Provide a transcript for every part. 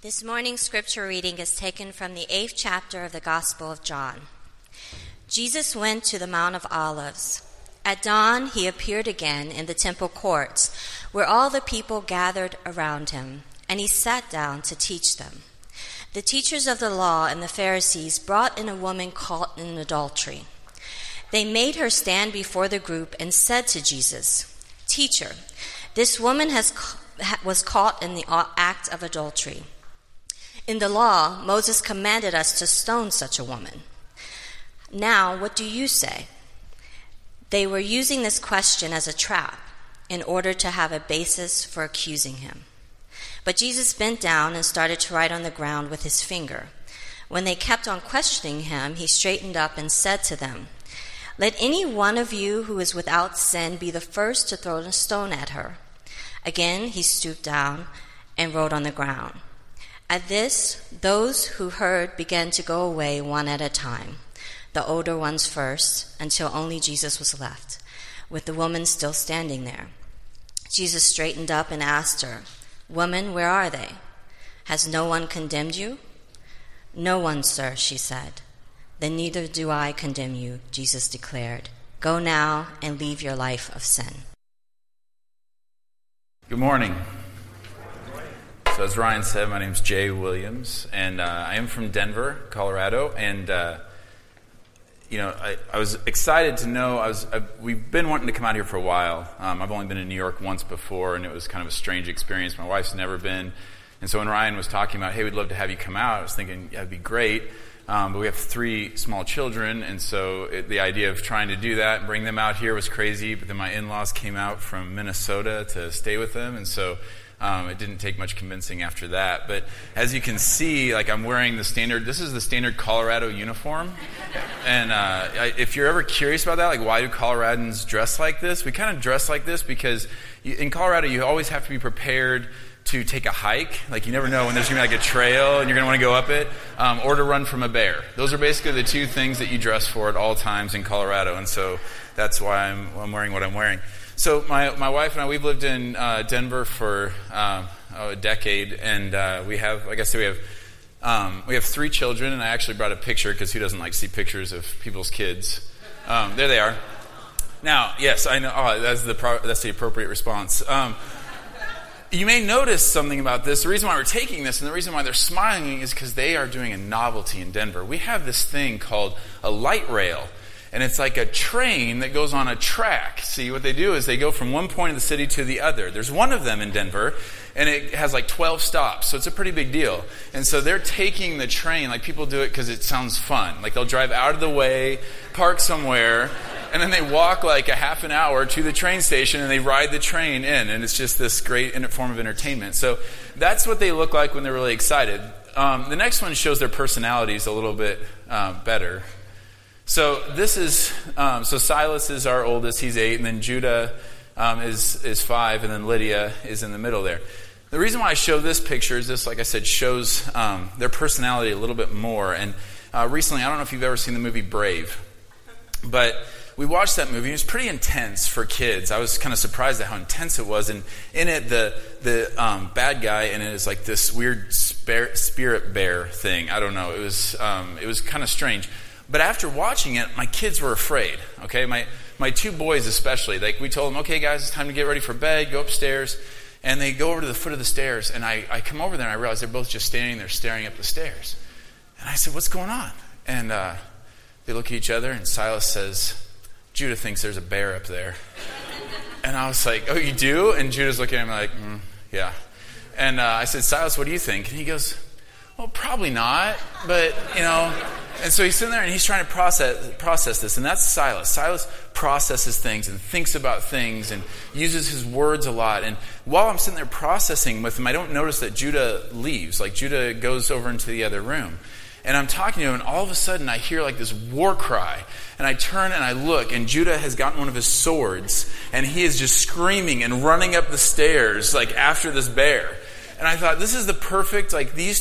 This morning's scripture reading is taken from the 8th chapter of the Gospel of John. Jesus went to the Mount of Olives. At dawn, he appeared again in the temple courts, where all the people gathered around him, and he sat down to teach them. The teachers of the law and the Pharisees brought in a woman caught in adultery. They made her stand before the group and said to Jesus, "Teacher, this woman was caught in the act of adultery. In the law, Moses commanded us to stone such a woman. Now, what do you say?" They were using this question as a trap in order to have a basis for accusing him. But Jesus bent down and started to write on the ground with his finger. When they kept on questioning him, he straightened up and said to them, "Let any one of you who is without sin be the first to throw a stone at her." Again, he stooped down and wrote on the ground. At this, those who heard began to go away one at a time, the older ones first, until only Jesus was left, with the woman still standing there. Jesus straightened up and asked her, "Woman, where are they? Has no one condemned you?" "No one, sir," she said. "Then neither do I condemn you," Jesus declared. "Go now and leave your life of sin." Good morning. So as Ryan said, my name's Jay Williams, and I am from Denver, Colorado, and I was excited to know, we've been wanting to come out here for a while. I've only been in New York once before, and it was kind of a strange experience. My wife's never been, and so when Ryan was talking about, hey, we'd love to have you come out, I was thinking, yeah, it'd be great, but we have 3 small children, and so the idea of trying to do that and bring them out here was crazy, but then my in-laws came out from Minnesota to stay with them, and so it didn't take much convincing after that. But as you can see, I'm wearing this is the standard Colorado uniform. And if you're ever curious about that, why do Coloradans dress like this? We kind of dress like this because in Colorado, you always have to be prepared to take a hike. You never know when there's going to be a trail and you're going to want to go up it, or to run from a bear. Those are basically the 2 things that you dress for at all times in Colorado. And so that's why I'm wearing what I'm wearing. So my wife and I, we've lived in Denver for a decade, and we have 3 children, and I actually brought a picture because who doesn't like to see pictures of people's kids? There they are. Now, yes, I know. Oh, that's the appropriate response. You may notice something about this. The reason why we're taking this and the reason why they're smiling is because they are doing a novelty in Denver. We have this thing called a light rail. And it's like a train that goes on a track. See, what they do is they go from one point of the city to the other. There's one of them in Denver, and it has 12 stops, so it's a pretty big deal. And so they're taking the train, people do it because it sounds fun. They'll drive out of the way, park somewhere, and then they walk a half an hour to the train station, and they ride the train in, and it's just this great form of entertainment. So that's what they look like when they're really excited. The next one shows their personalities a little bit better. So this is Silas is our oldest, he's 8, and then Judah is 5, and then Lydia is in the middle there. The reason why I show this picture is this, like I said, shows their personality a little bit more. And recently, I don't know if you've ever seen the movie Brave, but we watched that movie. It was pretty intense for kids. I was kind of surprised at how intense it was. And in it, the bad guy in it is this weird spirit bear thing. I don't know. It was kind of strange. But after watching it, my kids were afraid, okay? My 2 boys especially. We told them, okay, guys, it's time to get ready for bed, go upstairs. And they go over to the foot of the stairs, and I come over there, and I realize they're both just standing there staring up the stairs. And I said, what's going on? And they look at each other, and Silas says, "Judah thinks there's a bear up there." And I was like, "Oh, you do?" And Judah's looking at me yeah. And I said, "Silas, what do you think?" And he goes, "Well, probably not, but, And so he's sitting there and he's trying to process this, and that's Silas. Silas processes things and thinks about things and uses his words a lot. And while I'm sitting there processing with him, I don't notice that Judah leaves. Judah goes over into the other room. And I'm talking to him, and all of a sudden I hear this war cry. And I turn and I look, and Judah has gotten one of his swords, and he is just screaming and running up the stairs after this bear. And I thought, this is the perfect,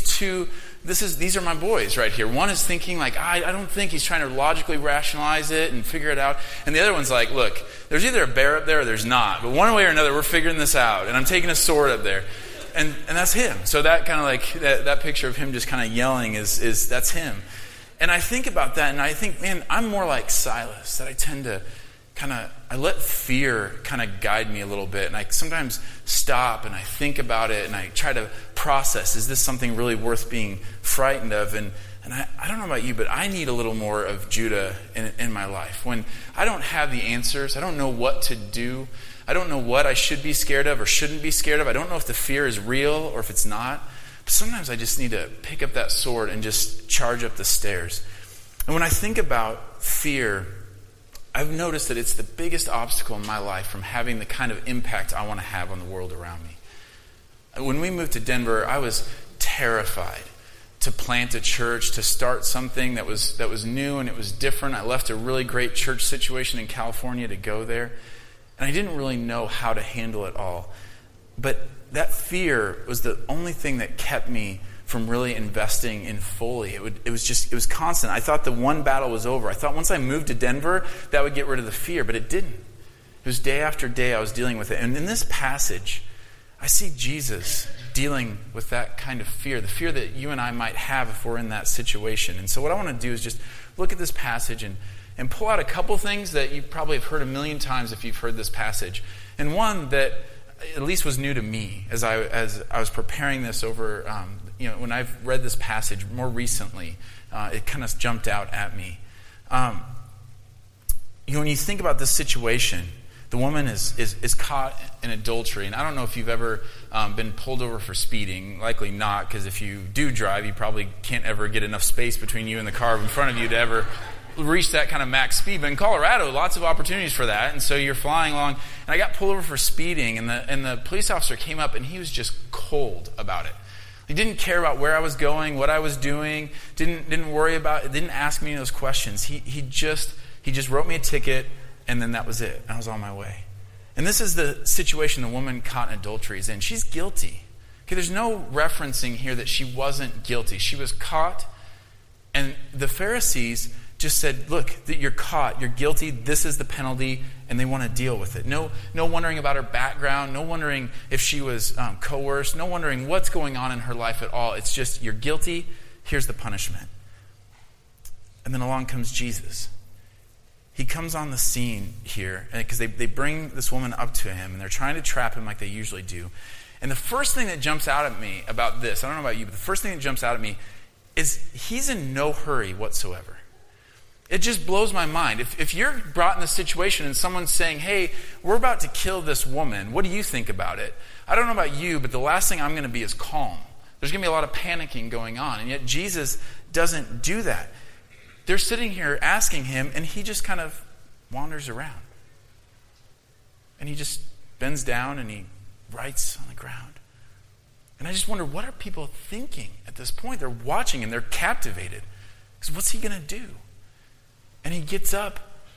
these are my boys right here. One is thinking I don't think, he's trying to logically rationalize it and figure it out. And the other one's look, there's either a bear up there or there's not. But one way or another, we're figuring this out. And I'm taking a sword up there. And that's him. So that kind of like, that picture of him just kind of yelling is that's him. And I think about that and I think, man, I'm more like Silas, that I tend to I let fear kind of guide me a little bit. And I sometimes stop and I think about it and I try to process, is this something really worth being frightened of? And I don't know about you, but I need a little more of Judah in my life. When I don't have the answers, I don't know what to do. I don't know what I should be scared of or shouldn't be scared of. I don't know if the fear is real or if it's not. But sometimes I just need to pick up that sword and just charge up the stairs. And when I think about fear, I've noticed that it's the biggest obstacle in my life from having the kind of impact I want to have on the world around me. When we moved to Denver, I was terrified to plant a church, to start something that was new and it was different. I left a really great church situation in California to go there, and I didn't really know how to handle it all. But that fear was the only thing that kept me from really investing in fully. It was constant. I thought the one battle was over. I thought once I moved to Denver, that would get rid of the fear, but it didn't. It was day after day I was dealing with it. And in this passage, I see Jesus dealing with that kind of fear, the fear that you and I might have if we're in that situation. And so what I want to do is just look at this passage and pull out a couple things that you probably have heard a million times if you've heard this passage. And one that at least was new to me as I was preparing this over when I've read this passage more recently, it kind of jumped out at me. When you think about this situation, the woman is caught in adultery. And I don't know if you've ever been pulled over for speeding. Likely not, because if you do drive, you probably can't ever get enough space between you and the car in front of you to ever reach that kind of max speed. But in Colorado, lots of opportunities for that. And so you're flying along. And I got pulled over for speeding, and the police officer came up, and he was just cold about it. He didn't care about where I was going, what I was doing, didn't worry about it, didn't ask me any of those questions. He just wrote me a ticket, and then that was it. I was on my way. And this is the situation the woman caught in adultery is in. She's guilty. Okay, there's no referencing here that she wasn't guilty. She was caught, and the Pharisees just said, look, that you're caught, you're guilty, this is the penalty, and they want to deal with it. No wondering about her background, no wondering if she was coerced, no wondering what's going on in her life at all. It's just, you're guilty, here's the punishment. And then along comes Jesus. He comes on the scene here, because they bring this woman up to him, and they're trying to trap him like they usually do. And the first thing that jumps out at me about this, I don't know about you, but the first thing that jumps out at me is he's in no hurry whatsoever. It just blows my mind. If you're brought in this situation and someone's saying, hey, we're about to kill this woman, what do you think about it? I don't know about you, but the last thing I'm going to be is calm. There's going to be a lot of panicking going on, and yet Jesus doesn't do that. They're sitting here asking him, and he just kind of wanders around. And he just bends down and he writes on the ground. And I just wonder, what are people thinking at this point? They're watching and they're captivated. Because what's he going to do? And he gets up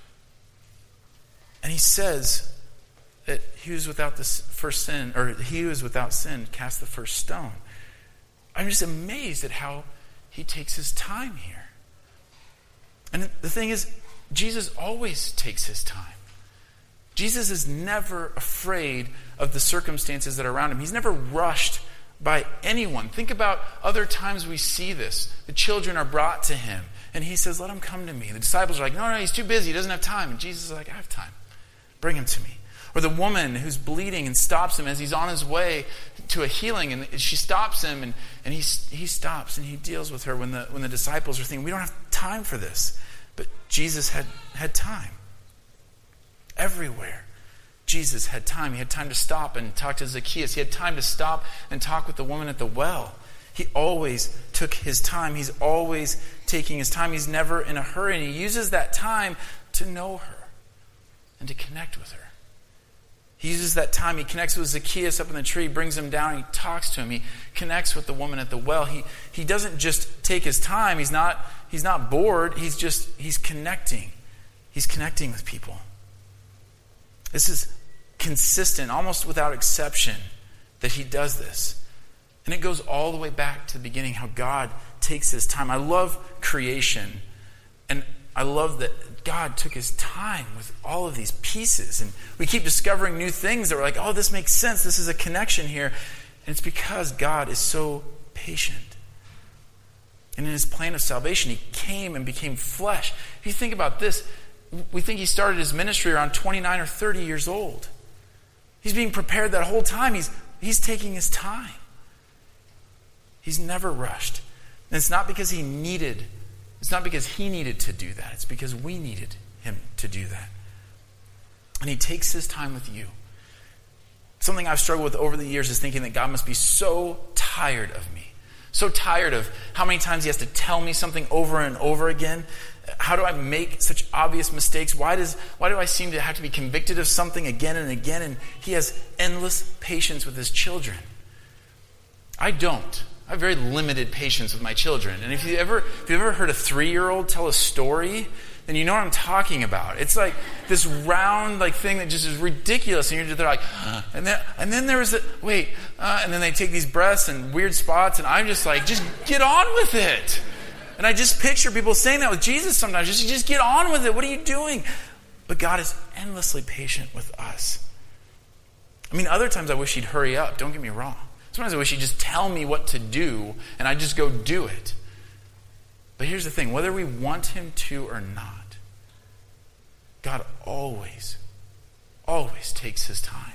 and he says that he was without the first sin, or he who is without sin cast the first stone. I'm just amazed at how he takes his time here. And the thing is, Jesus always takes his time. Jesus is never afraid of the circumstances that are around him. He's never rushed by anyone. Think about other times we see this. The children are brought to him, and he says, let him come to me. The disciples are like, no, he's too busy. He doesn't have time. And Jesus is like, I have time. Bring him to me. Or the woman who's bleeding and stops him as he's on his way to a healing, and she stops him, and he stops, and he deals with her when the disciples are thinking, we don't have time for this. But Jesus had time. Everywhere. Jesus had time. He had time to stop and talk to Zacchaeus. He had time to stop and talk with the woman at the well. He always took his time. He's always taking his time. He's never in a hurry. And he uses that time to know her and to connect with her. He uses that time. He connects with Zacchaeus up in the tree, brings him down, he talks to him. He connects with the woman at the well. He doesn't just take his time. He's not bored. He's connecting. He's connecting with people. This is consistent, almost without exception, that he does this. And it goes all the way back to the beginning, how God takes his time. I love creation, and I love that God took his time with all of these pieces. And we keep discovering new things that we're like, oh, this makes sense. This is a connection here. And it's because God is so patient. And in his plan of salvation, he came and became flesh. If you think about this, we think he started his ministry around 29 or 30 years old. He's being prepared that whole time. He's taking his time. He's never rushed. And it's not because he needed to do that. It's because we needed him to do that. And he takes his time with you. Something I've struggled with over the years is thinking that God must be so tired of me. So tired of how many times he has to tell me something over and over again. How do I make such obvious mistakes? Why do I seem to have to be convicted of something again and again? And he has endless patience with his children. I don't. I have very limited patience with my children. And if you've ever heard a 3-year-old tell a story, then you know what I'm talking about. It's like this round thing that just is ridiculous, and they're like, and then there was and then they take these breaths and weird spots, and I'm just like, just get on with it. And I just picture people saying that with Jesus sometimes, just get on with it. What are you doing? But God is endlessly patient with us. I mean, other times I wish he'd hurry up. Don't get me wrong. Sometimes I wish he'd just tell me what to do, and I'd just go do it. But here's the thing, whether we want him to or not, God always takes his time.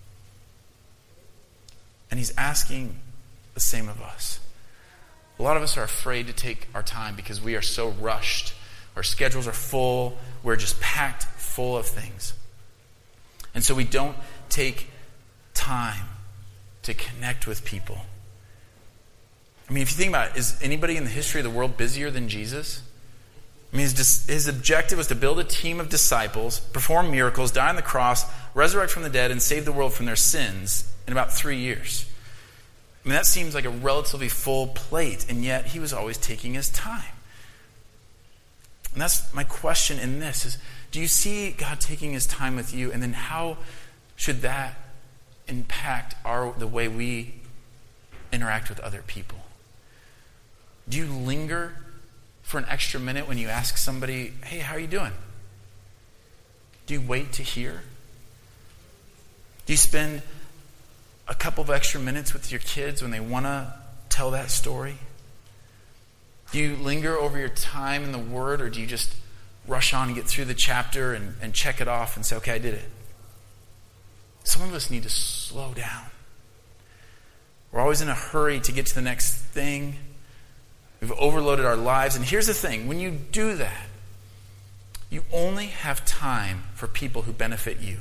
And he's asking the same of us. A lot of us are afraid to take our time because we are so rushed. Our schedules are full. We're just packed full of things. And so we don't take time to connect with people. I mean, if you think about it, is anybody in the history of the world busier than Jesus? I mean, his objective was to build a team of disciples, perform miracles, die on the cross, resurrect from the dead, and save the world from their sins in about 3 years. I mean, that seems like a relatively full plate, and yet he was always taking his time. And that's my question in this is, do you see God taking his time with you, and then how should that impact the way we interact with other people? Do you linger for an extra minute when you ask somebody, hey, how are you doing? Do you wait to hear? Do you spend a couple of extra minutes with your kids when they want to tell that story? Do you linger over your time in the Word, or do you just rush on and get through the chapter and check it off and say, okay, I did it? Some of us need to slow down. We're always in a hurry to get to the next thing. We've overloaded our lives. And here's the thing. When you do that, you only have time for people who benefit you.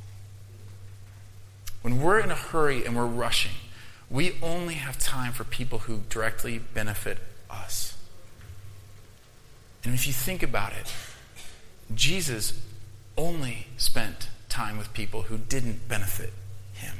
When we're in a hurry and we're rushing, we only have time for people who directly benefit us. And if you think about it, Jesus only spent time with people who didn't benefit him.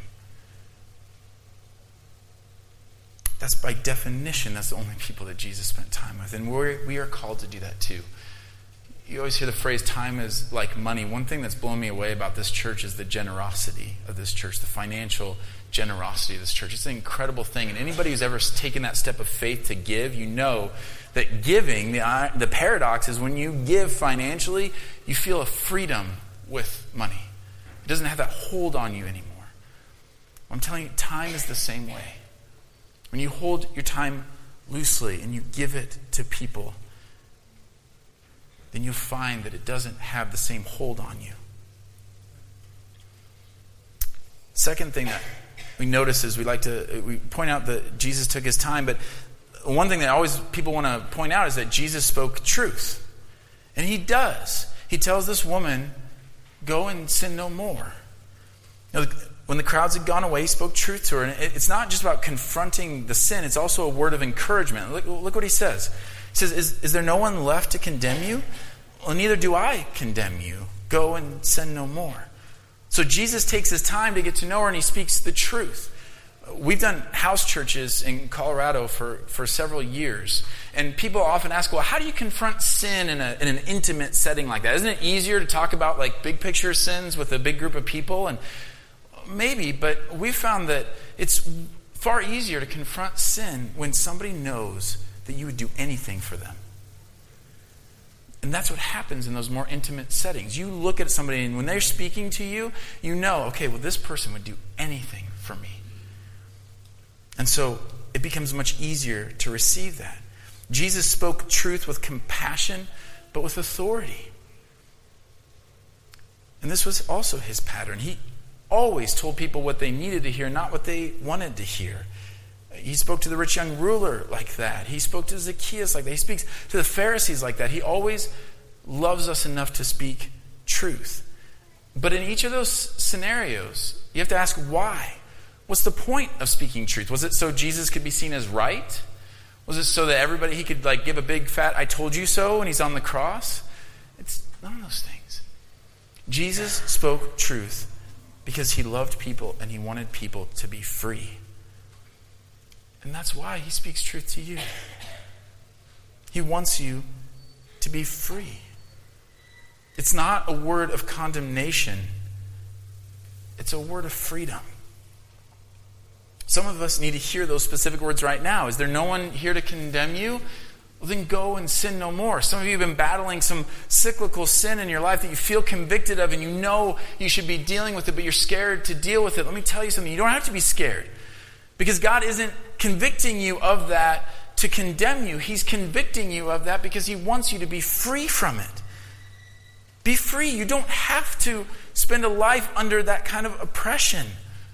That's by definition, that's the only people that Jesus spent time with. And we are called to do that too. You always hear the phrase, time is like money. One thing that's blown me away about this church is the generosity of this church, the financial generosity of this church. It's an incredible thing. And anybody who's ever taken that step of faith to give, you know that giving, the paradox is when you give financially, you feel a freedom with money. It doesn't have that hold on you anymore. I'm telling you, time is the same way. When you hold your time loosely and you give it to people, then you'll find that it doesn't have the same hold on you. Second thing that we notice is we point out that Jesus took his time, but one thing that always people want to point out is that Jesus spoke truth. And he does. He tells this woman, go and sin no more. When the crowds had gone away, he spoke truth to her. And it's not just about confronting the sin, it's also a word of encouragement. Look what he says. He says, is there no one left to condemn you? Well, neither do I condemn you. Go and sin no more. So Jesus takes his time to get to know her, and he speaks the truth. We've done house churches in Colorado for several years. And people often ask, well, how do you confront sin in an intimate setting like that? Isn't it easier to talk about like big picture sins with a big group of people? And maybe, but we found that it's far easier to confront sin when somebody knows that you would do anything for them. And that's what happens in those more intimate settings. You look at somebody, and when they're speaking to you, you know, okay, well, this person would do anything for me. And so it becomes much easier to receive that. Jesus spoke truth with compassion, but with authority. And this was also his pattern. He always told people what they needed to hear, not what they wanted to hear. He spoke to the rich young ruler like that. He spoke to Zacchaeus like that. He speaks to the Pharisees like that. He always loves us enough to speak truth. But in each of those scenarios, you have to ask why. What's the point of speaking truth? Was it so Jesus could be seen as right? Was it so that he could give a big fat "I told you so" when he's on the cross? It's none of those things. Jesus spoke truth because he loved people and he wanted people to be free. And that's why he speaks truth to you. He wants you to be free. It's not a word of condemnation. It's a word of freedom. Some of us need to hear those specific words right now. Is there no one here to condemn you? Well, then go and sin no more. Some of you have been battling some cyclical sin in your life that you feel convicted of, and you know you should be dealing with it, but you're scared to deal with it. Let me tell you something. You don't have to be scared. Because God isn't convicting you of that to condemn you. He's convicting you of that because he wants you to be free from it. Be free. You don't have to spend a life under that kind of oppression.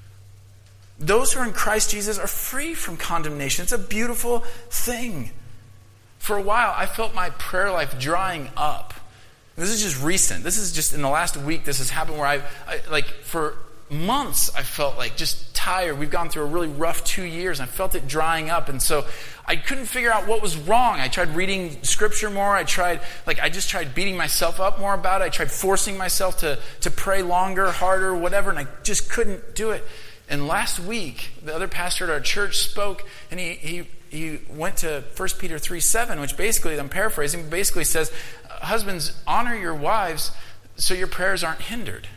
Those who are in Christ Jesus are free from condemnation. It's a beautiful thing. For a while, I felt my prayer life drying up. And this is just recent. This is just in the last week this has happened where I for months I felt just tired. We've gone through a really rough 2 years and I felt it drying up. And so I couldn't figure out what was wrong. I tried reading scripture more. I just tried beating myself up more about it. I tried forcing myself to pray longer, harder, whatever, and I just couldn't do it. And last week, the other pastor at our church spoke, and he went to 1 Peter 3:7, which basically, I'm paraphrasing, but basically says, husbands, honor your wives so your prayers aren't hindered.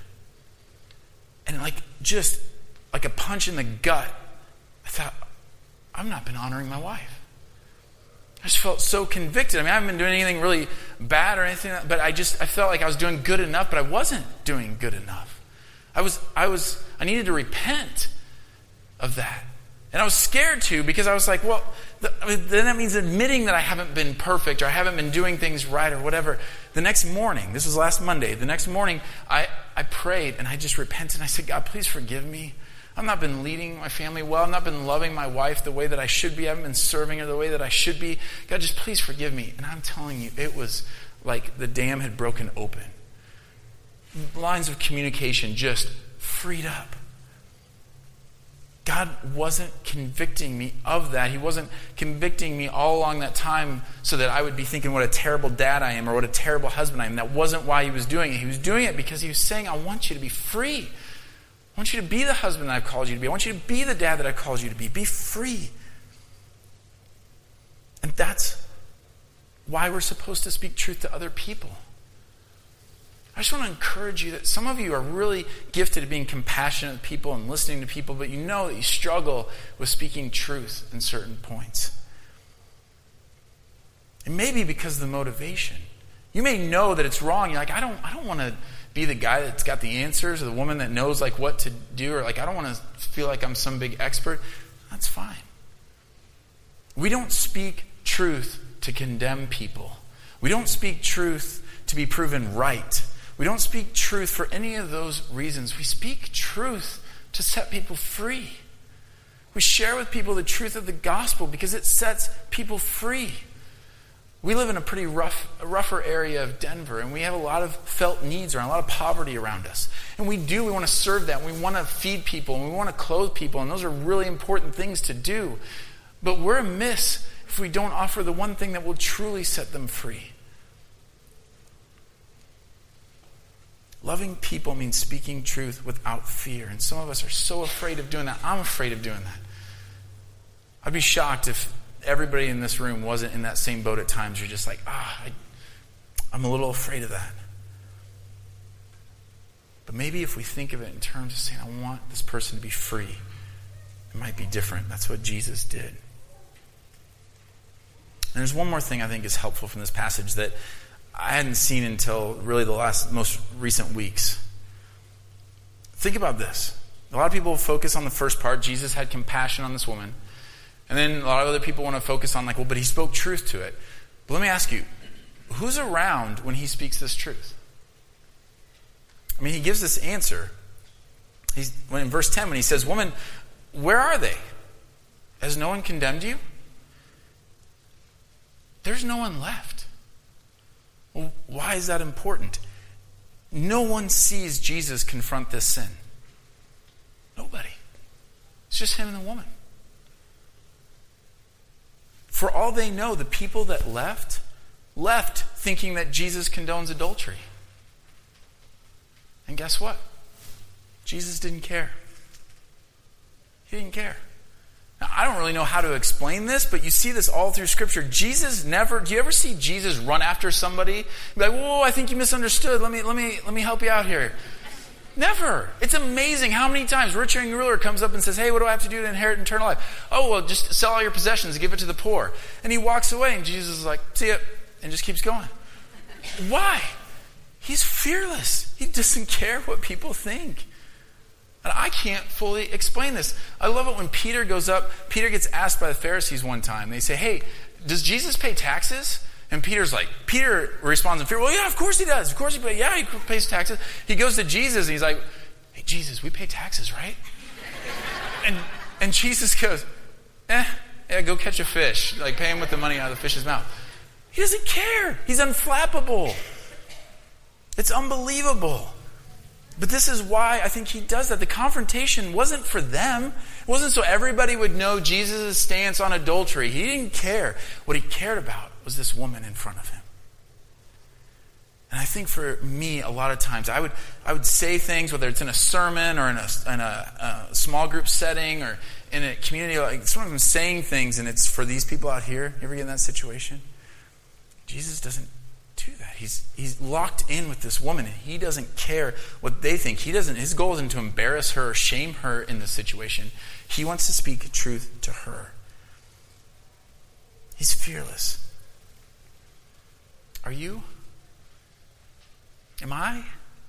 And just like a punch in the gut, I thought, I've not been honoring my wife. I just felt so convicted. I haven't been doing anything really bad or anything, but I felt like I was doing good enough, but I wasn't doing good enough. I needed to repent of that. And I was scared to, because I was like, well, then that means admitting that I haven't been perfect or I haven't been doing things right or whatever. The next morning, this was last Monday, the next morning I prayed and I just repented and I said, God, please forgive me. I've not been leading my family well. I've not been loving my wife the way that I should be. I haven't been serving her the way that I should be. God, just please forgive me. And I'm telling you, it was like the dam had broken open. Lines of communication just freed up. God wasn't convicting me of that. He wasn't convicting me all along that time so that I would be thinking what a terrible dad I am or what a terrible husband I am. That wasn't why he was doing it. He was doing it because he was saying, I want you to be free. I want you to be the husband that I've called you to be. I want you to be the dad that I've called you to be. Be free. And that's why we're supposed to speak truth to other people. I just want to encourage you that some of you are really gifted at being compassionate with people and listening to people, but you know that you struggle with speaking truth in certain points. It may be because of the motivation. You may know that it's wrong. You're like, I don't want to be the guy that's got the answers or the woman that knows what to do, or I don't want to feel like I'm some big expert. That's fine. We don't speak truth to condemn people. We don't speak truth to be proven right. We don't speak truth for any of those reasons. We speak truth to set people free. We share with people the truth of the gospel because it sets people free. We live in a pretty rougher area of Denver, and we have a lot of felt needs around, a lot of poverty around us. And we want to serve that. We want to feed people, and we want to clothe people, and those are really important things to do. But we're amiss if we don't offer the one thing that will truly set them free. Loving people means speaking truth without fear. And some of us are so afraid of doing that. I'm afraid of doing that. I'd be shocked if everybody in this room wasn't in that same boat at times. You're just like, I'm a little afraid of that. But maybe if we think of it in terms of saying, I want this person to be free, it might be different. That's what Jesus did. And there's one more thing I think is helpful from this passage that I hadn't seen until really the most recent weeks. Think about this. A lot of people focus on the first part. Jesus had compassion on this woman. And then a lot of other people want to focus on like, well, but he spoke truth to it. But let me ask you, who's around when he speaks this truth? I mean, he gives this answer. In verse 10, when he says, woman, where are they? Has no one condemned you? There's no one left. Well, why is that important? No one sees Jesus confront this sin. Nobody. It's just him and the woman. For all they know, the people that left thinking that Jesus condones adultery. And guess what? Jesus didn't care. He didn't care. Now, I don't really know how to explain this, but you see this all through Scripture. Jesus never, do you ever see Jesus run after somebody? Be like, whoa, I think you misunderstood. Let me help you out here. Never. It's amazing how many times rich young ruler comes up and says, hey, what do I have to do to inherit eternal life? Oh, well, just sell all your possessions and give it to the poor. And he walks away and Jesus is like, see ya, and just keeps going. Why? He's fearless. He doesn't care what people think. And I can't fully explain this. I love it when Peter goes up. Peter gets asked by the Pharisees one time. They say, hey, does Jesus pay taxes? And Peter responds in fear, well, yeah, of course he does. Of course he pays. Yeah, he pays taxes. He goes to Jesus and he's like, hey, Jesus, we pay taxes, right? and Jesus goes, yeah, go catch a fish. Like, pay him with the money out of the fish's mouth. He doesn't care. He's unflappable. It's unbelievable. But this is why I think he does that. The confrontation wasn't for them. It wasn't so everybody would know Jesus' stance on adultery. He didn't care. What he cared about was this woman in front of him. And I think for me, a lot of times, I would say things, whether it's in a sermon or in a small group setting or in a community, like sometimes I'm saying things and it's for these people out here. You ever get in that situation? Jesus doesn't do that. He's locked in with this woman and he doesn't care what they think. His goal isn't to embarrass her or shame her in this situation. He wants to speak truth to her. He's fearless. Are you? Am I?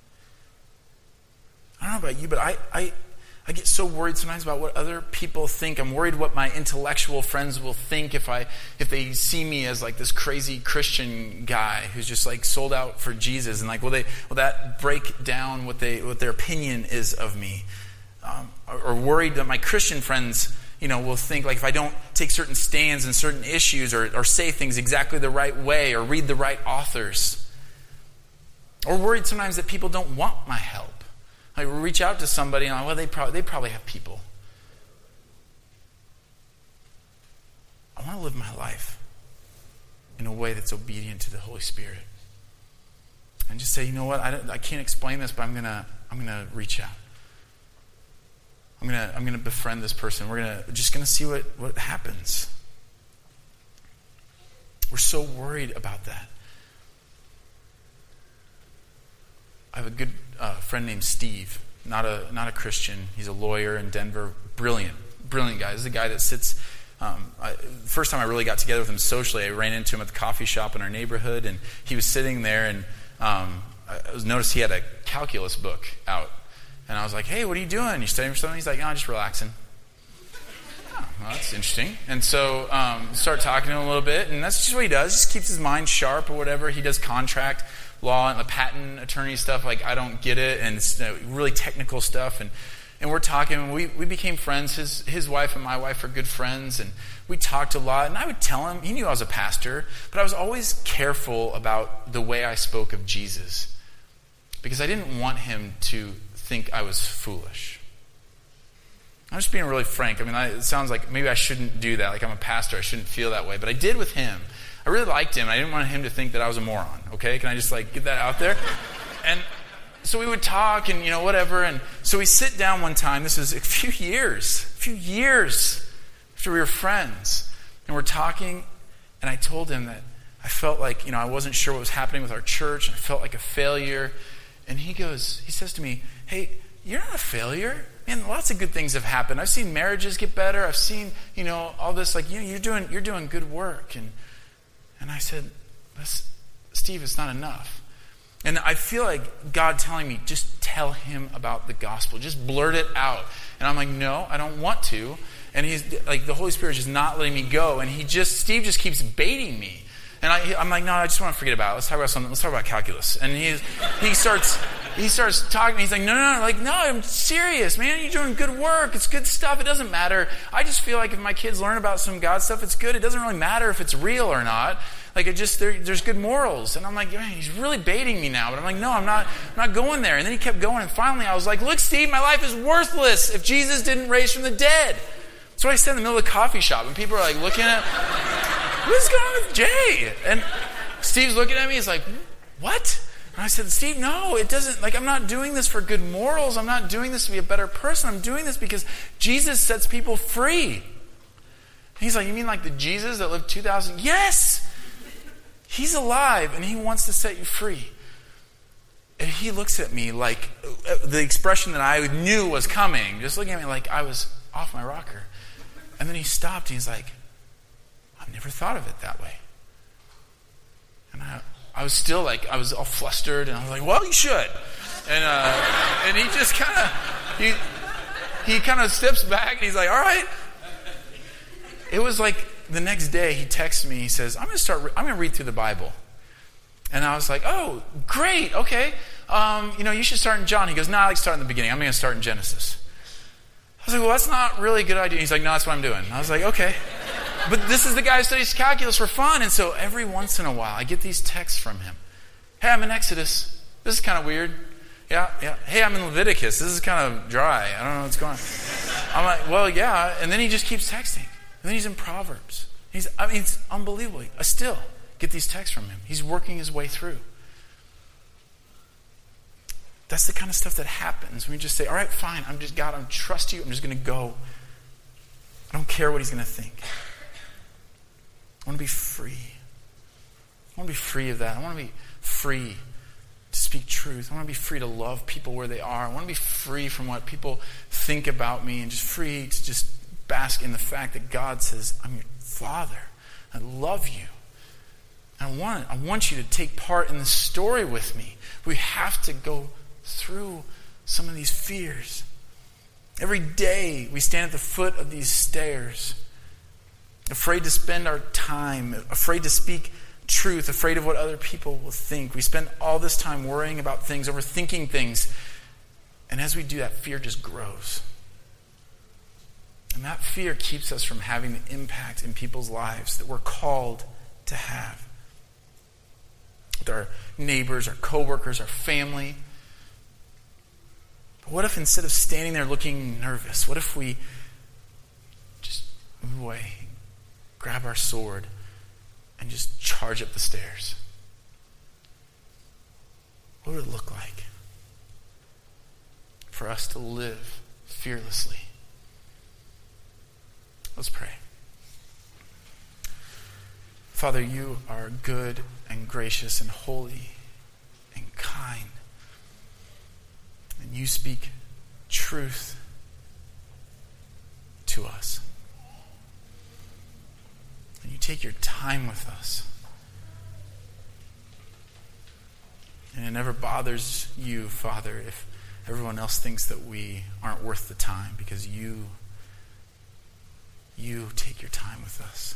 I don't know about you, but I get so worried sometimes about what other people think. I'm worried what my intellectual friends will think if they see me as like this crazy Christian guy who's just like sold out for Jesus, and like will that break down what their opinion is of me? Or worried that my Christian friends, will think like if I don't take certain stands in certain issues or say things exactly the right way or read the right authors. Or worried sometimes that people don't want my help. I reach out to somebody and I'm like, well, they probably have people. I want to live my life in a way that's obedient to the Holy Spirit. And just say, you know what, I can't explain this, but I'm gonna reach out. I'm gonna befriend this person. We're just gonna see what happens. We're so worried about that. I have a good friend named Steve, not a Christian. He's a lawyer in Denver. Brilliant guy. This is a guy that sits. First time I really got together with him socially, I ran into him at the coffee shop in our neighborhood, and he was sitting there, and I noticed he had a calculus book out, and I was like, "Hey, what are you doing? You studying for something?" He's like, "No, just relaxing." Oh, well, that's interesting. And so start talking to him a little bit, and that's just what he does. Just keeps his mind sharp or whatever. He does contract law and the patent attorney stuff. Like, I don't get it, and it's really technical stuff. And we're talking, and we became friends. His wife and my wife are good friends, and we talked a lot. And I would tell him, he knew I was a pastor, but I was always careful about the way I spoke of Jesus, because I didn't want him to think I was foolish. I'm just being really frank. I mean, it sounds like maybe I shouldn't do that. Like, I'm a pastor, I shouldn't feel that way. But I did with him. I really liked him. I didn't want him to think that I was a moron. Okay? Can I just get that out there? And so we would talk and, whatever. And so we sit down one time. This was a few years after we were friends. And we're talking. And I told him that I felt like, I wasn't sure what was happening with our church. And I felt like a failure. And he says to me, "Hey, you're not a failure. Man, lots of good things have happened. I've seen marriages get better. I've seen, all this. You're doing good work." And I said, "Steve, it's not enough." And I feel like God telling me, just tell him about the gospel. Just blurt it out. And I'm like, no, I don't want to. And he's like, the Holy Spirit is just not letting me go. And Steve just keeps baiting me. And I'm like, no, I just want to forget about it. Let's talk about something. Let's talk about calculus. And he starts talking to me. He's like, no, I'm serious, man. You're doing good work. It's good stuff. It doesn't matter. I just feel like if my kids learn about some God stuff, it's good. It doesn't really matter if it's real or not. Like there's good morals. And I'm like, man, he's really baiting me now. But I'm like, no, I'm not going there. And then he kept going. And finally I was like, look, Steve, my life is worthless if Jesus didn't raise from the dead. That's what I said in the middle of the coffee shop. And people are like looking at, what's going on with Jay? And Steve's looking at me. He's like, what? And I said, Steve, no, it doesn't, like, I'm not doing this for good morals. I'm not doing this to be a better person. I'm doing this because Jesus sets people free. And he's like, you mean like the Jesus that lived 2,000? Yes! He's alive and he wants to set you free. And he looks at me like the expression that I knew was coming, just looking at me like I was off my rocker. And then he stopped and he's like, I've never thought of it that way. And I was still like, I was all flustered and I was like, well, you should. And he just kind of, he kind of steps back and he's like, all right. It was like the next day he texts me, he says, I'm going to read through the Bible. And I was like, oh, great, okay. You should start in John. He goes, no, I like to start in the beginning. I'm going to start in Genesis. I was like, well, that's not really a good idea. He's like, no, that's what I'm doing. I was like, okay. But this is the guy who studies calculus for fun. And so every once in a while, I get these texts from him. Hey, I'm in Exodus. This is kind of weird. Yeah. Hey, I'm in Leviticus. This is kind of dry. I don't know what's going on. I'm like, well, yeah. And then he just keeps texting. And then he's in Proverbs. It's unbelievable. I still get these texts from him. He's working his way through. That's the kind of stuff that happens when we just say, all right, fine, God, I trust you. I'm just going to go. I don't care what he's going to think. I want to be free. I want to be free of that. I want to be free to speak truth. I want to be free to love people where they are. I want to be free from what people think about me and just free to just bask in the fact that God says, I'm your Father. I love you. I want you to take part in the story with me. We have to go through some of these fears. Every day we stand at the foot of these stairs, afraid to spend our time, afraid to speak truth, afraid of what other people will think. We spend all this time worrying about things, overthinking things. And as we do that, fear just grows. And that fear keeps us from having the impact in people's lives that we're called to have. With our neighbors, our coworkers, our family. But what if instead of standing there looking nervous, what if we just move away, grab our sword, and just charge up the stairs? What would it look like for us to live fearlessly? Let's pray. Father, you are good and gracious and holy and kind. And you speak truth to us. And you take your time with us. And it never bothers you, Father, if everyone else thinks that we aren't worth the time, because you take your time with us.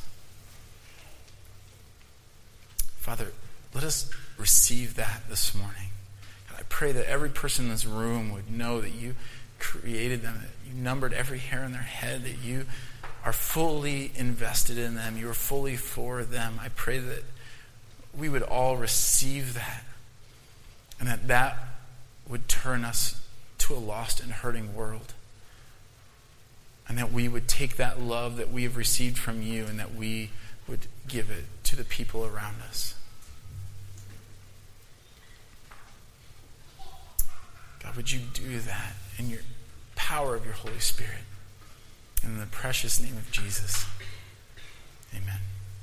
Father, let us receive that this morning. God, I pray that every person in this room would know that you created them, that you numbered every hair on their head, that you are fully invested in them, you are fully for them. I pray that we would all receive that, and that would turn us to a lost and hurting world. And that we would take that love that we have received from you and that we would give it to the people around us. God, would you do that in your power of your Holy Spirit? In the precious name of Jesus. Amen.